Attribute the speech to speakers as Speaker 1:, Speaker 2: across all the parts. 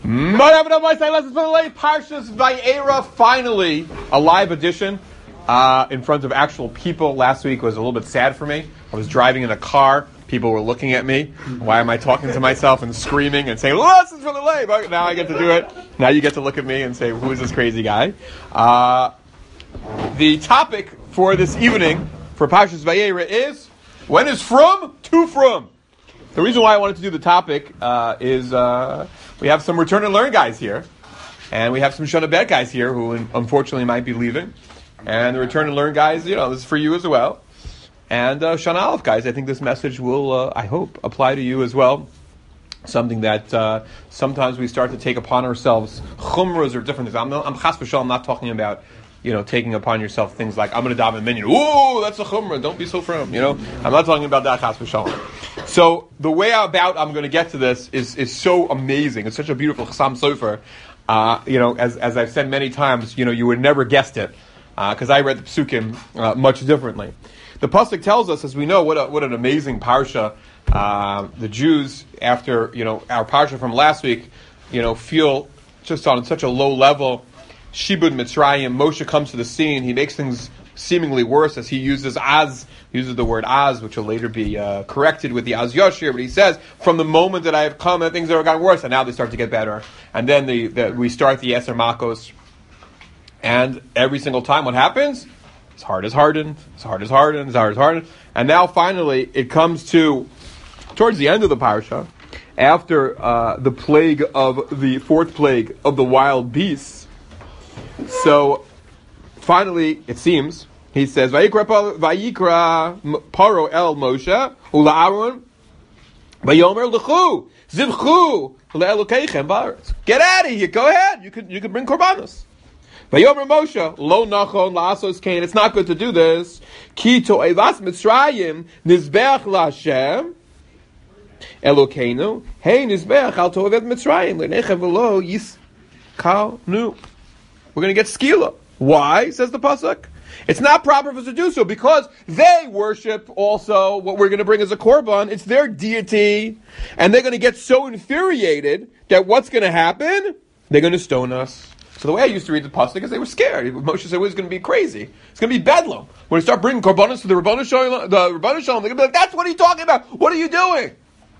Speaker 1: Parshas Vayera, finally a live edition in front of actual people. Last week was a little bit sad for me. I was driving in a car. People were looking at me. Why am I talking to myself and screaming and saying, "Oh, this is really late"? Now I get to do it. Now you get to look at me and say, "Who is this crazy guy?" The topic for this evening for Parshas Vayera is when is from to from. The reason why I wanted to do the topic is we have some return and learn guys here, and we have some Shana Bet guys here who unfortunately might be leaving. And the return and learn guys, this is for you as well. And Shana Aleph guys, I think this message will, I hope, apply to you as well. Something that sometimes we start to take upon ourselves. Chumras or different things. I'm chas v'shalom not talking about taking upon yourself things like I'm going to daven minyan. Ooh, that's a chumrah. Don't be so firm. I'm not talking about that chas v'shalom. So the way I'm going to get to this is so amazing. It's such a beautiful chasam sofer. As I've said many times, you would never guessed it because I read the psukim much differently. The pasuk tells us, as we know, what an amazing parsha. The Jews, after our parsha from last week, feel just on such a low level. Shibud Mitzrayim, Moshe comes to the scene. He makes things seemingly worse as he uses the word az, which will later be corrected with the az yashir. But he says, from the moment that I have come, things have gotten worse, and now they start to get better. And then we start the Eser Makos, and every single time, what happens? His heart is hardened. His heart is hardened. His heart is hardened. And now finally, it comes towards the end of the parsha, after the fourth plague of the wild beasts. So, finally, it seems, he says, Vayikra Paro el Moshe, Ula Aaron, Vayomer L'chu, Zivchu, Le'elokeichem Ba'aretz. Get out of here, go ahead, you could bring korbanos. Vayomer Moshe, Lo Nachon La'asos Kain, it's not good to do this. Ki to'evas Mitzrayim, Nizbeach La'Hashem, Elokeinu, Hey Nizbeach al to'evet Mitzrayim, Le'nechem V'lo Yiskalnu. We're going to get skila. Why, says the pasuk? It's not proper for us to do so because they worship also what we're going to bring as a korban. It's their deity. And they're going to get so infuriated that what's going to happen? They're going to stone us. So the way I used to read the pasuk is they were scared. Moshe said, well, it's going to be crazy. It's going to be bedlam. When we start bringing korbanos to the Rabbanu Shalom, they're going to be like, that's what he's talking about. What are you doing?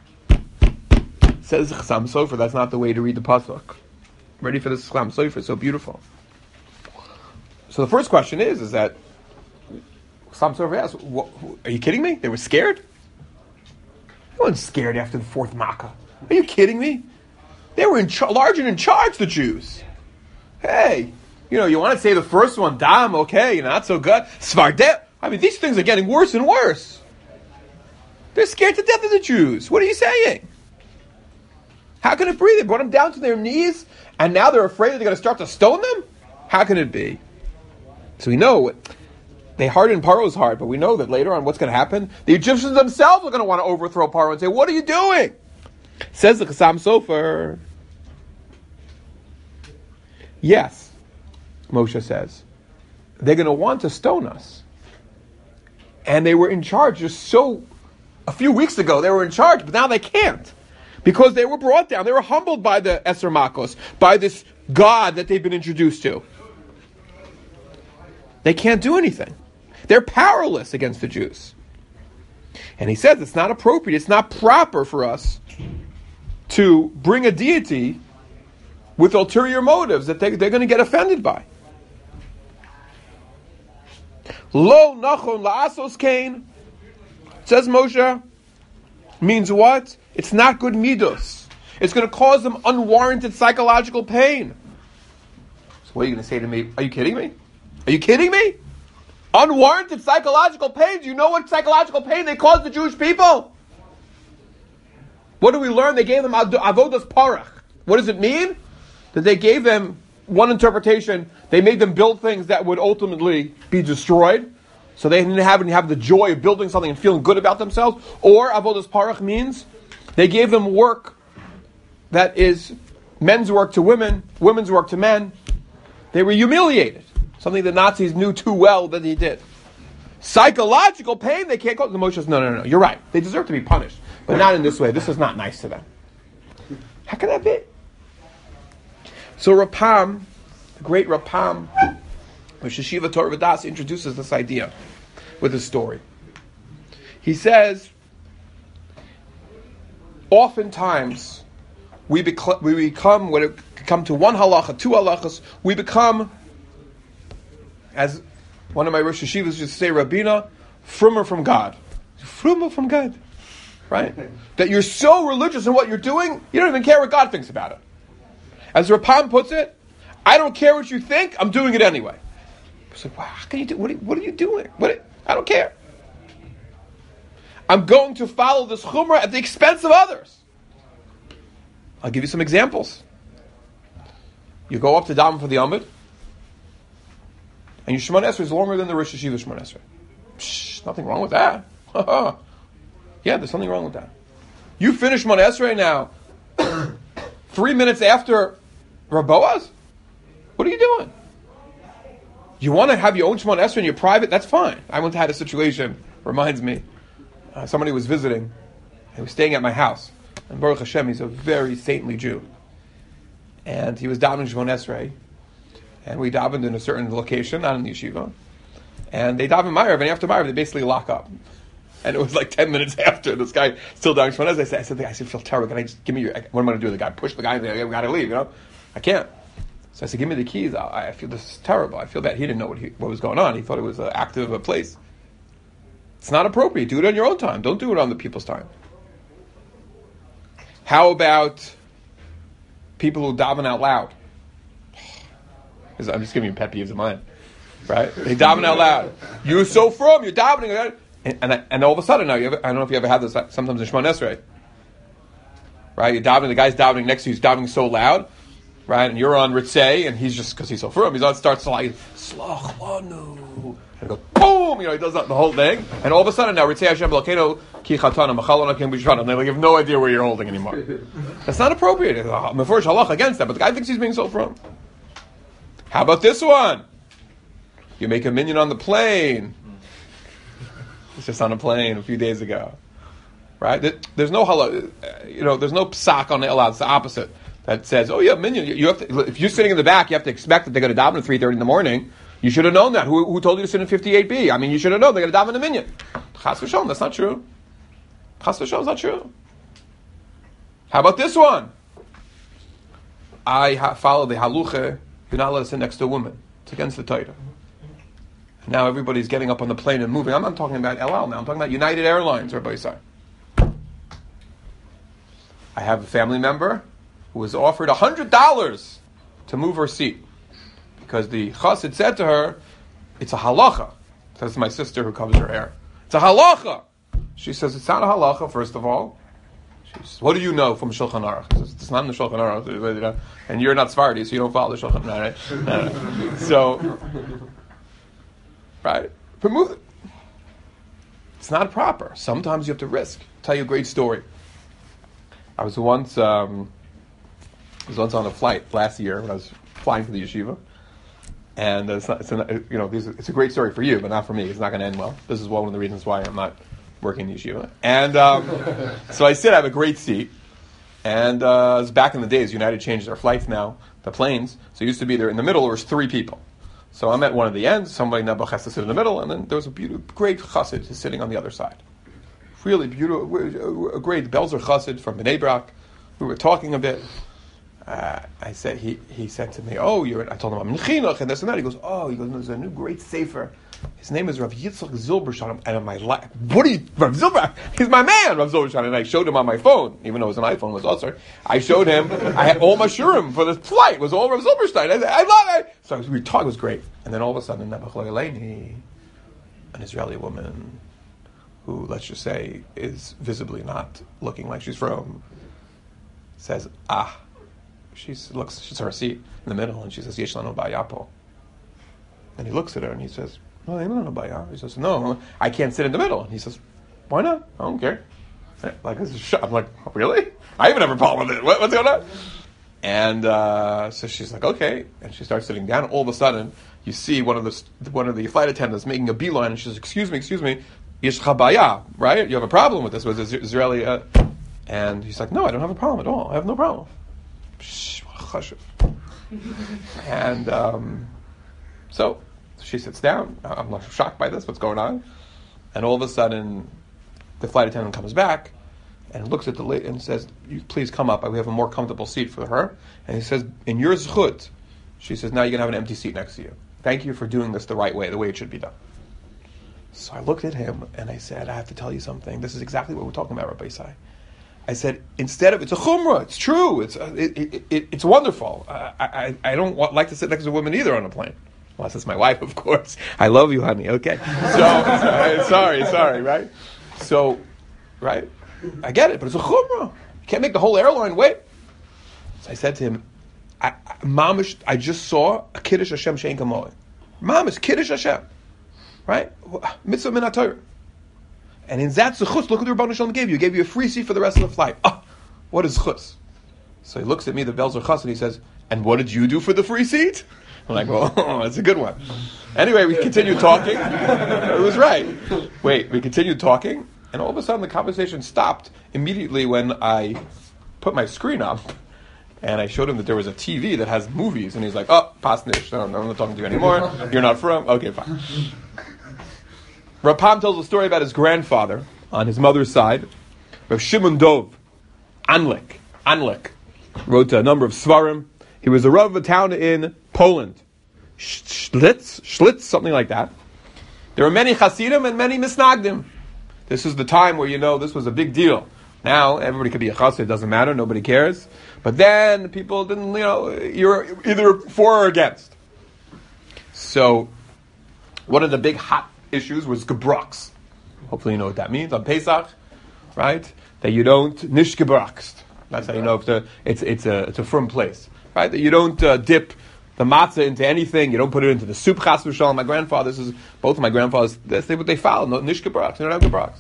Speaker 1: Says Chasam Sofer, that's not the way to read the pasuk. Ready for this Chasam Sofer, so beautiful. So the first question is that Chasam Sofer asks, are you kidding me? They were scared? No one's scared after the fourth Makkah. Are you kidding me? They were large and in charge, the Jews. Hey, you want to say the first one, Dam, okay, not so good. Svardet. I mean, these things are getting worse and worse. They're scared to death of the Jews. What are you saying? How can it be? They brought them down to their knees, and now they're afraid that they're going to start to stone them? How can it be? So we know they hardened Paro's heart, but we know that later on what's going to happen? The Egyptians themselves are going to want to overthrow Paro and say, what are you doing? Says the Chasam Sofer. Yes, Moshe says. They're going to want to stone us. And they were in charge a few weeks ago they were in charge, but now they can't. Because they were brought down. They were humbled by the Eser Makos, by this God that they've been introduced to. They can't do anything. They're powerless against the Jews. And he says it's not appropriate, it's not proper for us to bring a deity with ulterior motives that they're going to get offended by. Lo nachon la'asos kain, says Moshe, means what? It's not good midos. It's going to cause them unwarranted psychological pain. So what are you going to say to me? Are you kidding me? Are you kidding me? Unwarranted psychological pain. Do you know what psychological pain they caused the Jewish people? What do we learn? They gave them avodas parach. What does it mean? That they gave them one interpretation. They made them build things that would ultimately be destroyed. So they didn't have the joy of building something and feeling good about themselves. Or avodas parach means they gave them work that is men's work to women, women's work to men. They were humiliated. Something the Nazis knew too well that he did. Psychological pain, they can't go. The Moshe says, no, you're right. They deserve to be punished. But not in this way. This is not nice to them. How can that be? So Rapam, the great Rapam, Rosh Yeshiva Torah V'das, introduces this idea with a story. He says, oftentimes we become, when it come to one halacha, two halachas, we become, as one of my Rosh Yeshivas used to say, Rabina, frumer from God. Frumer from God. Right? That you're so religious in what you're doing, you don't even care what God thinks about it. As Rapam puts it, I don't care what you think, I'm doing it anyway. It's like, wow, how can you do, what are you doing? I don't care. I'm going to follow this chumrah at the expense of others. I'll give you some examples. You go up to daven for the Amud, and your Shemona Esrei is longer than the Rosh Yeshiva Shemona Esrei. Nothing wrong with that. Yeah, there's something wrong with that. You finish Shemona Esrei now 3 minutes after Rav Boaz? What are you doing? You want to have your own Shemona Esrei in your private? That's fine. I once had a situation, reminds me, somebody was visiting, he was staying at my house, and Baruch Hashem, he's a very saintly Jew. And he was davening Shemona Esrei, and we davened in a certain location, not in the yeshiva, and they daven Ma'ariv, and after Ma'ariv, they basically lock up. And it was like 10 minutes after, this guy still davening Shemona Esrei. I said, I feel terrible, can I just, give me your, what am I going to do? The guy push the guy, I got to leave, I can't. So I said, give me the keys. I feel this is terrible. I feel bad. He didn't know what was going on. He thought it was an active place. It's not appropriate. Do it on your own time. Don't do it on the people's time. How about people who daven out loud? I'm just giving you pet peeves of mine. Right? They daven out loud. You're so from, you're davening. And all of a sudden now, I don't know if you ever had this sometimes in Shemona Esrei. Right? You're davening, the guy's davening next to you, he's davening so loud. Right, and you're on Ritzei, and he's just, because he's so firm, he starts like, Slach Lanu. And goes, boom! He does that, the whole thing. And all of a sudden now, Ritzei Hashem B'Lakeinu, Ki Chatana, Machalon Hakim B'Shvan, and they have no idea where you're holding anymore. That's not appropriate. Mefurish halach against that, but the guy thinks he's being so firm. How about this one? You make a minyan on the plane. It's just on a plane a few days ago. Right? There's no halach, there's no psak on the elad, it's the opposite. That says, oh yeah, minyan. You have to, if you're sitting in the back, you have to expect that they're going to daven at 3:30 in the morning. You should have known that. Who told you to sit in 58B? I mean, you should have known they're going to daven in the minyan. Chas v'shalom, that's not true. Chas v'shalom is not true. How about this one? I follow the haluche. You're not allowed to sit next to a woman. It's against the Torah. Now everybody's getting up on the plane and moving. I'm not talking about El Al now. I'm talking about United Airlines, Rabbi Yisai. I have a family member who was offered $100 to move her seat because the chassid said to her, it's a halacha. Says my sister who covers her hair. It's a halacha. She says, it's not a halacha, first of all. She says, what do you know from Shulchan Aruch? She says, it's not in the Shulchan Aruch. And you're not Sephardi, so you don't follow the Shulchan Aruch. Right? So, right? But move it. It's not proper. Sometimes you have to risk. I'll tell you a great story. I was once on a flight last year when I was flying for the yeshiva, and it's a great story for you, but not for me. It's not going to end well. This is one of the reasons why I'm not working in the yeshiva. And so I sit, I have a great seat, and it was back in the days. United changed their flights now, the planes. So it used to be there in the middle. There was 3 people. So I'm at one of the ends. Somebody Nebuch has to sit in the middle, and then there was a great chassid who's sitting on the other side. Really beautiful, a great Belzer chassid from Bnei Brak. We were talking a bit. I said, he said to me, I told him I'm in chinuch and this and that. He goes, there's a new great sefer. His name is Rav Yitzchak Zilberstein. And I'm like, what are you, Rav Zilberstein? He's my man, Rav Zilberstein. And I showed him on my phone, even though it was an iPhone, it was also. I showed him, I had all my shurim for this flight. It was all Rav Zilberstein. I said, I love it. So we were talking, it was great. And then all of a sudden, Nebuch Lo Yaleini, an Israeli woman, who, let's just say, is visibly not looking like she's from, says, she's her seat in the middle, and she says, Yesh lanu ba'ya po. And he looks at her and he says, no, ain't lanu ba'ya. He says, no, I can't sit in the middle. And he says, why not? I don't care. I'm like, really? I even have a problem with it. What's going on? And so she's like, okay. And she starts sitting down. All of a sudden, you see one of the flight attendants making a beeline, and she says, excuse me, Yesh chabaya, right? You have a problem with this with Israeli. And he's like, no, I don't have a problem at all. I have no problem. And so she sits down. I'm shocked by this. What's going on? And all of a sudden, the flight attendant comes back and looks at the lady and says, "Please come up. We have a more comfortable seat for her." And he says, "In your zchut," she says, "now you're going to have an empty seat next to you. Thank you for doing this the right way, the way it should be done." So I looked at him and I said, "I have to tell you something. This is exactly what we're talking about, Rabbi Isai." I said, instead of, it's a chumrah, it's true, it's wonderful. I don't like to sit next to a woman either on a plane. Unless it's my wife, of course. I love you, honey. Okay. So, sorry, right? So, right? I get it, but it's a chumrah. You can't make the whole airline wait. So I said to him, Mamish, I just saw a Kiddush Hashem she'en kamoeh. Mamish, Kiddush Hashem. Right? Mitzvah min HaTorah. And in that zechus, look what the Rebbeinu Shalom gave you. He gave you a free seat for the rest of the flight. Oh, what is zechus? So he looks at me, the Belzer Chas, and he says, "And what did you do for the free seat?" I'm like, "Well, that's a good one." Anyway, we continued talking. It was right. We continued talking, and all of a sudden the conversation stopped immediately when I put my screen up, and I showed him that there was a TV that has movies, and he's like, "Oh, pasnish, no, I'm not talking to you anymore. You're not from." Okay, fine. Rapam tells a story about his grandfather on his mother's side. Rav Shimon Dov Anlik wrote a number of svarim. He was the rav of a town in Poland, Schlitz, something like that. There were many Hasidim and many Misnagdim. This is the time where this was a big deal. Now everybody could be a Chassid, it doesn't matter, nobody cares. But then people didn't, you're either for or against. So one of the big hot issues was gebrachs. Hopefully you know what that means on Pesach, right? That you don't nish gebrachst. That's how you know if it's a firm place, right? That you don't dip the matzah into anything. You don't put it into the soup. Chas v'shalom. Both of my grandfathers. That's what they follow. No nish gebrachs. They don't have gebrachs.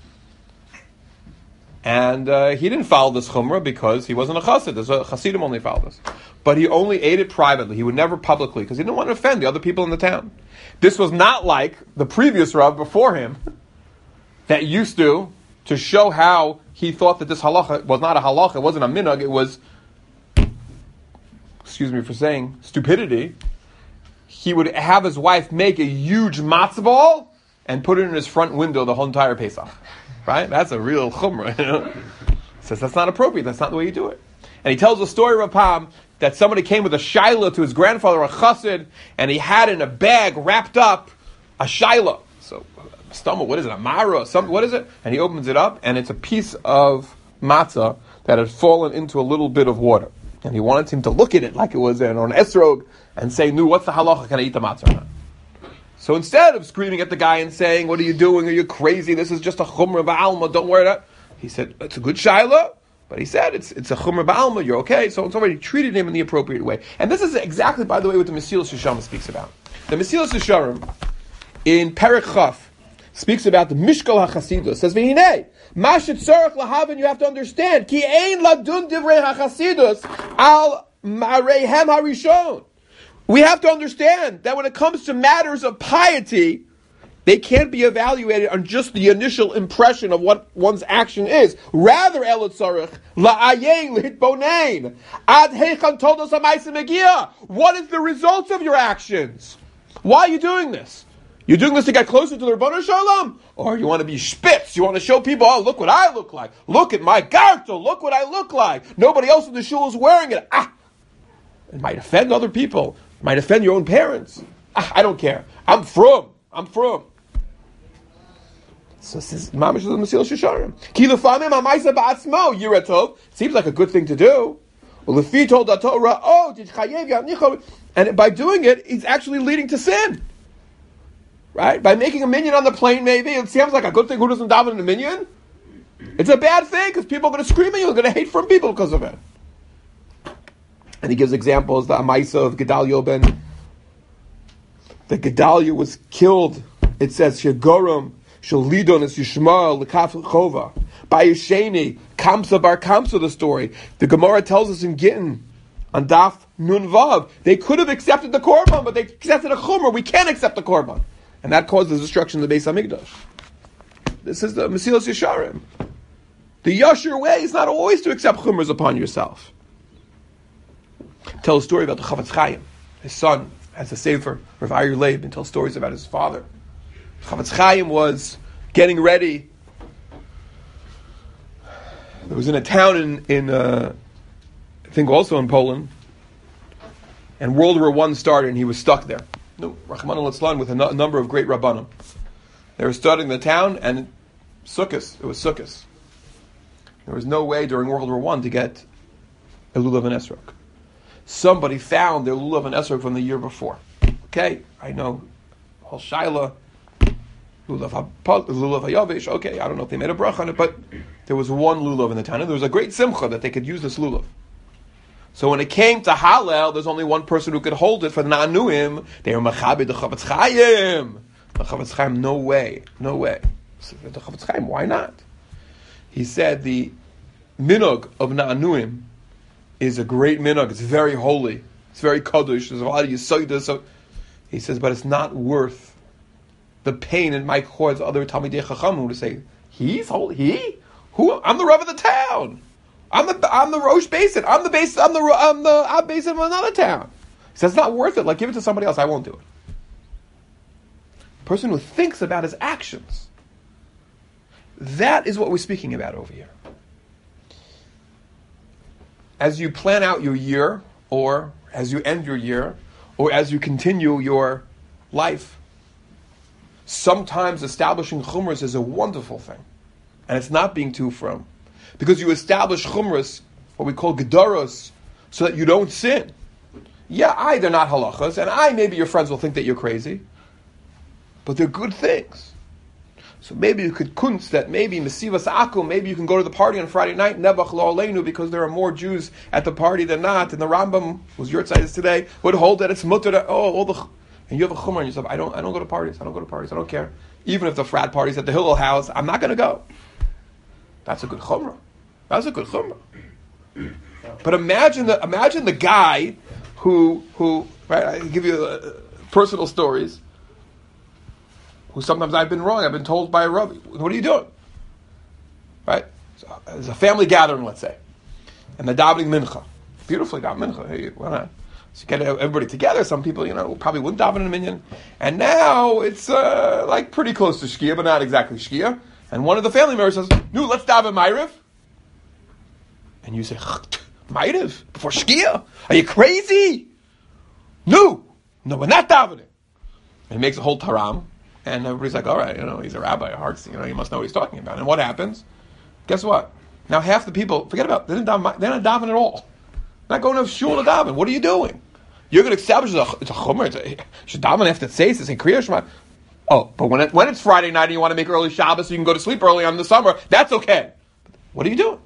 Speaker 1: And he didn't follow this chumrah because he wasn't a chassid. There's a chassidim only follow this. But he only ate it privately. He would never publicly because he didn't want to offend the other people in the town. This was not like the previous Rav before him that used to show how he thought that this halacha was not a halacha, it wasn't a minhag, it was, excuse me for saying, stupidity. He would have his wife make a huge matzah ball and put it in his front window the whole entire Pesach. Right? That's a real chumrah. Says that's not appropriate, that's not the way you do it. And he tells the story of Rapam that somebody came with a shaila to his grandfather, a chassid, and he had in a bag wrapped up a shaila. So, stomach, what is it? A mara? What is it? And he opens it up, and it's a piece of matzah that had fallen into a little bit of water. And he wanted him to look at it like it was an esrog and say, "No, what's the halacha? Can I eat the matzah or not?" So instead of screaming at the guy and saying, "What are you doing? Are you crazy? This is just a chumrah ba'alma. Don't worry about it," he said, "It's a good shaila." But he said, it's a chumrah ba'alma, you're okay. So it's already treated him in the appropriate way. And this is exactly, by the way, what the Mesilas Yesharim speaks about. The Mesilas Yesharim, in Perek Chaf, speaks about the Mishkal HaChasidus. Says, V'hinei, ma shetzorach lahavin, you have to understand, ki ein ladun divrei HaChasidus al mareihem harishon. We have to understand that when it comes to matters of piety, they can't be evaluated on just the initial impression of what one's action is. Rather, Elitzarech, la'ayin l'hitbonein, ad heichan toldos ha'ma'aseh megia. What is the results of your actions? Why are you doing this? You're doing this to get closer to the Rebbeinu Shalom? Or you want to be spitz? You want to show people, oh, look what I look like. Look at my gartel. Look what I look like. Nobody else in the shul is wearing it. It might offend other people. It might offend your own parents. I don't care. I'm from. So says Mamish the Mesilas Yesharim. Ki lefamim ha'ma'aseh ba'atzmo yiratov. Seems like a good thing to do. Well, lefi told the Torah, and by doing it, it's actually leading to sin. Right? By making a minyan on the plane, maybe it seems like a good thing. Who doesn't daven in a minyan? It's a bad thing because people are going to scream at you. They're going to hate from people because of it. And he gives examples. The Amaisa of Gedalia ben. The Gedalia was killed. It says Shegorim. Shalidon is Yishmael Lekaf Chova. By Yisheni, Kamsa Bar Kamsa, the story. The Gemara tells us in Gittin, on Daf Nun Vav, they could have accepted the Korban, but they accepted a Chumrah. We can't accept the Korban. And that caused the destruction of the Beis HaMikdash. This is the Mesilas Yesharim. The Yashir way is not always to accept Chumras upon yourself. tell a story about the Chavetz Chaim. His son has a sefer, Rav Aryeh Leib, and tells stories about his father. Chavetz Chaim was getting ready. It was in a town in I think also in Poland, and World War I started, and he was stuck there. Rachmana litzlan, with a number of great rabbanim. They were studying the town, and Sukkos. It was Sukkos. There was no way during World War I to get a lulav and esrog. Somebody found their lulav and esrog from the year before. Okay, I know, whole shaila, lulav hayavish. Okay, I don't know if they made a bracha on it, but there was one lulav in the town, and there was a great simcha that they could use this lulav. So when it came to Hallel, there's only one person who could hold it for the Na'anuim. They were Machabed the Chavetz Chaim. The Chavetz Chaim, no way. So the Chavetz Chaim, why not? He said the minog of Na'anuim is a great minog. It's very holy. It's very kaddish. There's a lot of yisoida. So he says, but it's not worth the pain it might cause other Talmidei Chachamim to say, he's holy. He? Who? I'm the Rav of the town. I'm the Rosh Basin. I'm the Ab Basin of another town. He says it's not worth it. Like, give it to somebody else. I won't do it. A person who thinks about his actions. That is what we're speaking about over here. As you plan out your year, or as you end your year, or as you continue your life, sometimes establishing chumras is a wonderful thing. And it's not being too firm. Because you establish chumras, what we call gedaros, so that you don't sin. Yeah, they're not halachas, and maybe your friends will think that you're crazy, but they're good things. So maybe you could kunst that maybe mesivas akum, maybe you can go to the party on Friday night, nevach lo aleinu, because there are more Jews at the party than not, and the Rambam, whose your side is today, would hold that it's mutter to, and you have a chumrah on yourself, I don't go to parties, I don't care. Even if the frat party's at the Hillel house, I'm not going to go. That's a good chumrah. But imagine the guy who right? I give you personal stories. Who sometimes I've been wrong. I've been told by a rabbi, "What are you doing?" Right? So, there's a family gathering, let's say, and they're davening mincha. Beautifully daven mincha. Hey, why not? So you get everybody together. Some people, probably wouldn't daven in a minyan. And now it's like pretty close to shkia, but not exactly shkia. And one of the family members says, "No, let's daven ma'ariv." And you say, "Ma'ariv before shkia? Are you crazy?" No, we're not davening. And he makes a whole taram, and everybody's like, "All right, he's a rabbi, a hearts, he must know what he's talking about." And what happens? Guess what? Now half the people forget about they're not davening at all. They're not going to shul to daven. What are you doing? You're going to establish it's a chumrah. You should daven after tzeis. It's a kriya shema. Oh, but when it's Friday night and you want to make early Shabbos so you can go to sleep early on the summer, that's okay. What are you doing?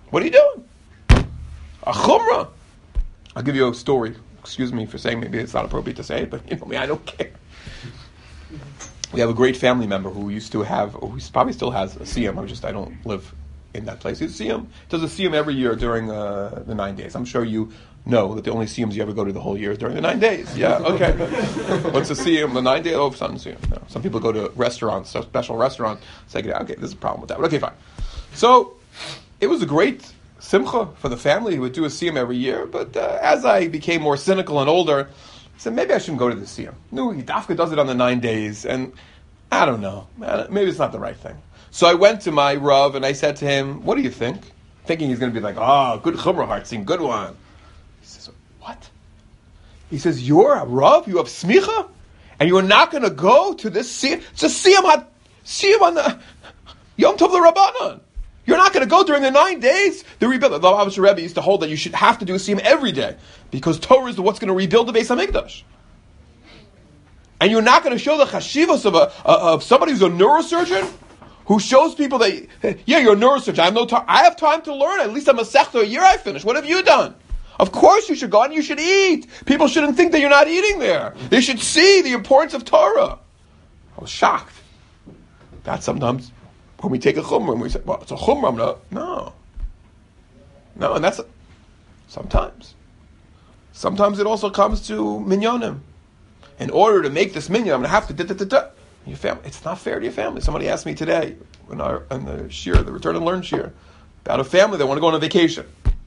Speaker 1: A chumrah. I'll give you a story. Excuse me for saying maybe it's not appropriate to say it, but I don't care. We have a great family member who probably still has a siyum. I don't live in that place. He's a siyum. Does a siyum every year during the 9 days. I'm sure you know that the only siyums you ever go to the whole year is during the 9 days. Yeah, okay. What's a siyum? The 9 days? Oh, some siyum. No. Some people go to restaurants, special restaurants. Say, okay, there's a problem with that. But okay, fine. So it was a great simcha for the family. He would do a siyum every year. But as I became more cynical and older, I said, maybe I shouldn't go to the siyum. No, he dafka does it on the 9 days. And I don't know. Maybe it's not the right thing. So I went to my Rav and I said to him, what do you think? Thinking he's going to be like, good chumrah hartzim, good one. He says, what? He says, you're a Rav? You have smicha? And you're not going to go to this siyum? It's a siyum on the Yom Tov L'Rabbanan. You're not going to go during the 9 days. The rebuild. The Lubavitcher Rebbe used to hold that you should have to do a siyum every day because Torah is what's going to rebuild the Beis Hamikdash. And you're not going to show the chashivos of somebody who's a neurosurgeon who shows people that you're a neurosurgeon. I have no time. I have time to learn. At least I'm a sechta a year I finished. What have you done? Of course you should go and you should eat. People shouldn't think that you're not eating there. They should see the importance of Torah. I was shocked. That sometimes when we take a chumrah and we say, well, it's a chumrah. No, and that's sometimes. Sometimes it also comes to minyanim. In order to make this minyan, I'm going to have to your family. It's not fair to your family. Somebody asked me today in the shir, the Return and Learn shir, about a family that want to go on a vacation.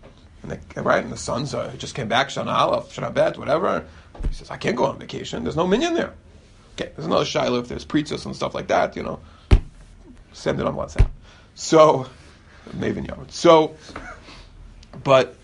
Speaker 1: And the sons just came back, Shana Aleph, Shana Bet, whatever. He says, I can't go on vacation. There's no minyan there. Okay, there's another shiloh if there's preachers and stuff like that, send it on WhatsApp. So, Maven Yard. So, but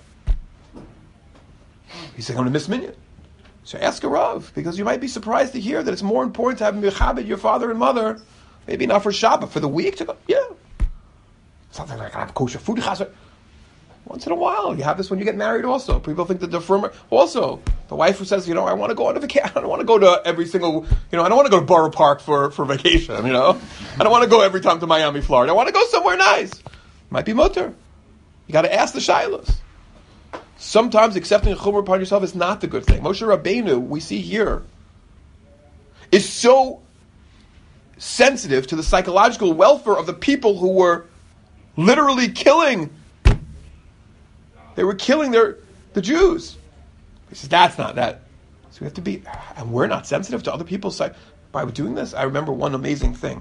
Speaker 1: he said, I'm going to miss minyan. So ask a Rav, because you might be surprised to hear that it's more important to have mechabed your father and mother, maybe not for Shabbat, but for the week to go, yeah. Something like I have kosher food. Once in a while, you have this when you get married also. People think that the firm, also, the wife who says, I want to go on a vacation, I don't want to go to every single, I don't want to go to Borough Park for vacation, I don't want to go every time to Miami, Florida. I want to go somewhere nice. Might be mutter. You got to ask the shilos. Sometimes accepting a chumrah upon yourself is not the good thing. Moshe Rabbeinu, we see here, is so sensitive to the psychological welfare of the people who were literally killing. They were killing the Jews. He says, that's not that. So we have to be, and we're not sensitive to other people's side. By doing this, I remember one amazing thing.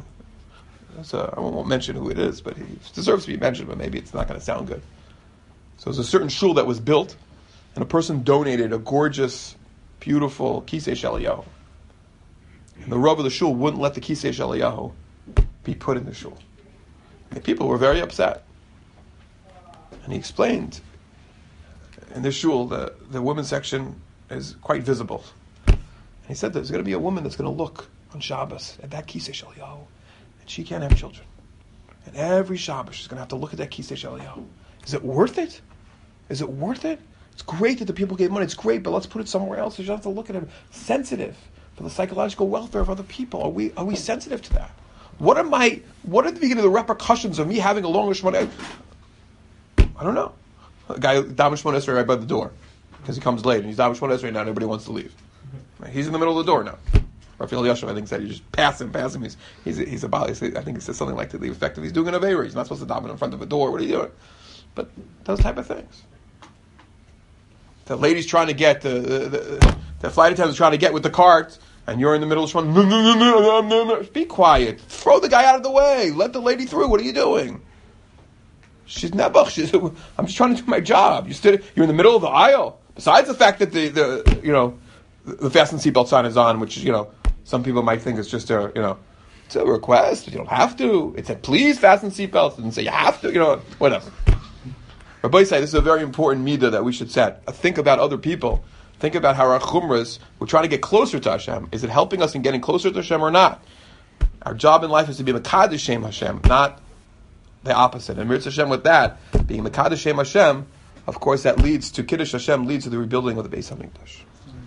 Speaker 1: I won't mention who it is, but he deserves to be mentioned, but maybe it's not going to sound good. So there's a certain shul that was built, and a person donated a gorgeous, beautiful Kisei Sheliyahu. And the Rav of the shul wouldn't let the Kisei Sheliyahu be put in the shul. And people were very upset. And he explained, in this shul, the women's section is quite visible. And he said there's going to be a woman that's going to look on Shabbos at that Kisei Sheliyahu, and she can't have children. And every Shabbos she's going to have to look at that Kisei Sheliyahu. Is it worth it? Is it worth it? It's great that the people gave money. It's great, but let's put it somewhere else. You don't have to look at it. Sensitive for the psychological welfare of other people. Are we sensitive to that? What are the beginning of the repercussions of me having a long Shemona? I don't know. A guy Damish Shemona Esrei right by the door because he comes late and he's Damish Shemona Esrei now. And everybody wants to leave. Right? He's in the middle of the door now. Raphael Yashav, I think, said you just pass him. He's about. I think he says something like to the effect of he's doing an avera. He's not supposed to daven in front of a door. What are you doing? But those type of things. The lady's trying to get the flight attendant's trying to get with the cart, and you're in the middle of one. No. Be quiet. Throw the guy out of the way. Let the lady through. What are you doing? She's nebuch. I'm just trying to do my job. You're in the middle of the aisle. Besides the fact that the fasten seatbelt sign is on, which some people might think it's just it's a request. But you don't have to. It said please fasten seatbelts. It didn't say you have to. Whatever. Rabbi say this is a very important midah that we should set. Think about other people. Think about how our chumras, we're trying to get closer to Hashem. Is it helping us in getting closer to Hashem or not? Our job in life is to be Mekadosh Shem Hashem, not the opposite. And Mirz Hashem with that, being Mekadosh Shem Hashem, of course that leads to Kiddush Hashem, leads to the rebuilding of the Beis HaMikdash.